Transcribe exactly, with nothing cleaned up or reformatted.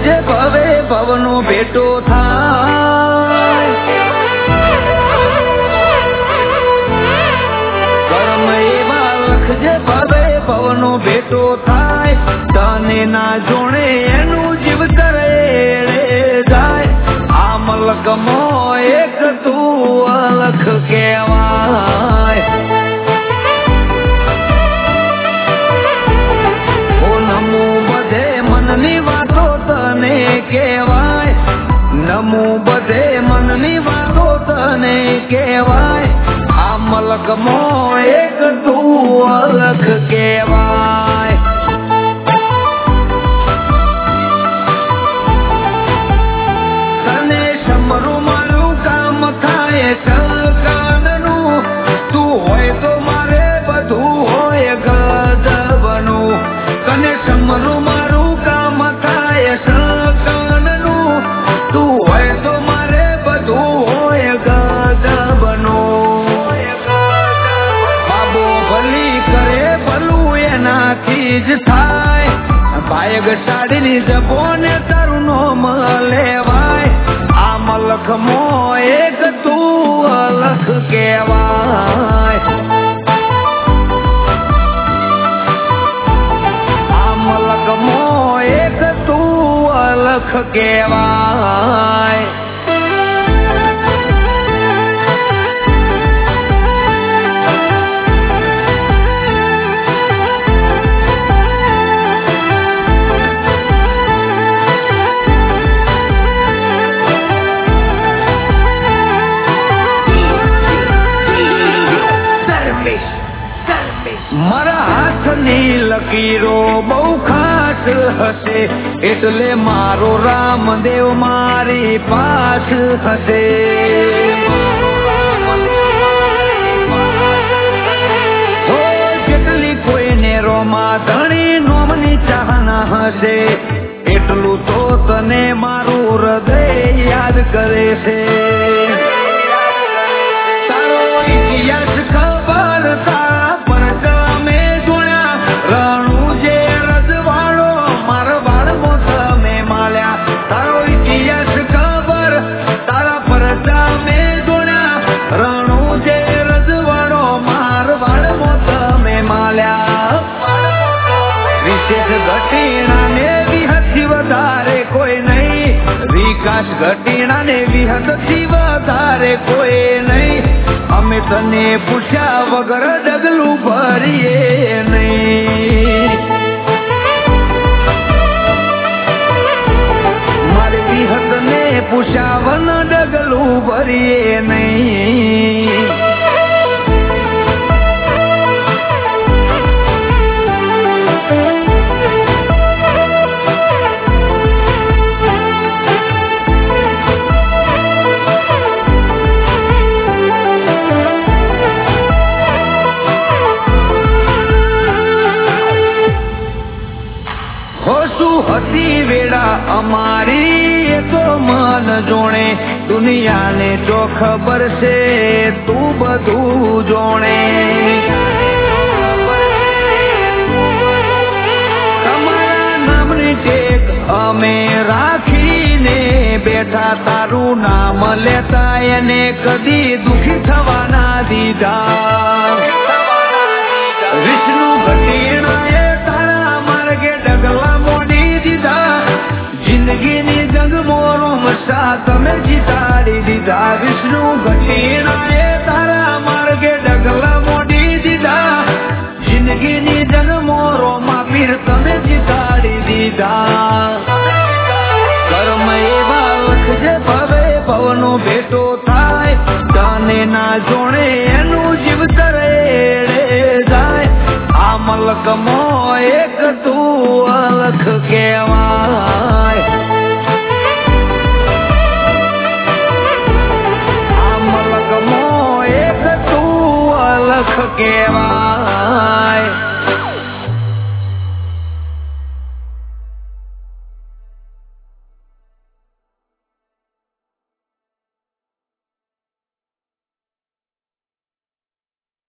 લખજે ભવે ભવનો ભેટો થાય, કર્મ એવા લખજે ભવે ભવનો ભેટો થાય, તને ના જોણે એનું જીવતર એળે જાય, આ મલકમો એક તું અલખ કહેવાય, ઓ નમો બધે મનની વાતો તને કહેવાય, નમો બધે મનની વાતો તને કહેવાય, આ મલકમો એક તું અલખ કહેવાય, તને સમરું મારું કામ થાય સકાનનું, તું હોય તો મારે બધું હોય ગજબનું, તને સમરું મારું કામ થાય સકાનનું, તું હોય તો મારે બધું હોય ગજબનું, બાબો ભલી કરે ભલું એનાથી જ થાય, ભાયગ સાડીની જબો ને તારું નોમ લેવાય, આ મલકમો એક તું અલખ કહેવાય, આ મલકમો એક તું અલખ કહેવાય, મારા હાથની લકીરો બહુ ખાસ હશે, એટલે મારો રામદેવ મારી પાસ હશે, હો જેટલી કોઈને રોમા ધણી નોમની ચાહના હશે, એટલું તો તને મારું હૃદય યાદ કરે છે, તારો ઇતિહાસ ખબર તારા પર તમે જોયા, રણું જે રજવાડો મારવાડમો તમે માલ્યા, તારો ઇતિહાસ ખબર તારા પર તમે જોયા, રણું જે રજવાડો મારવાડમો તમે માલ્યા, વિશેષ ઘટીણા ને વિહતથી વધારે કોઈ નહીં, વિકાસ ઘટીણા ને વિહતથી વધારે કોઈ નહીં, અમે તને પૂછ્યા વગર ડગલું ભરીએ નહીં, મારી વિહત ને પૂછ્યા વન ડગલું ભરીએ નહીં, હતી વેળા અમારી એ તો મન જોણે, દુનિયાને જો ખબર છે તું બધું જોણે, તમારા નામની ટેક અમે રાખીને બેઠા, તારું નામ લેતા એને કદી દુખી થવાના દીધા, વિષ્ણુ ઘટીણાએ તારા માર્ગે ડગલા મોડી દીધા, જિંદગીની જંગ મોરો મસા તમે જીતાડી દીધા, વિષ્ણુ ઘટીણાએ તારા માર્ગે ડગલા મોડી દીધા, જિંદગીની જંગ મોરો માં પીર તમે જીતાડી દીધા, કર્મ એવા લખજે ભવે ભવનો ભેટો થાય, તને ના જોણે એનું જીવતર એળે જાય, આ મલકમો એક તું અલખ કહેવાય, આ મલકમો એક તું અલખ કહેવાય.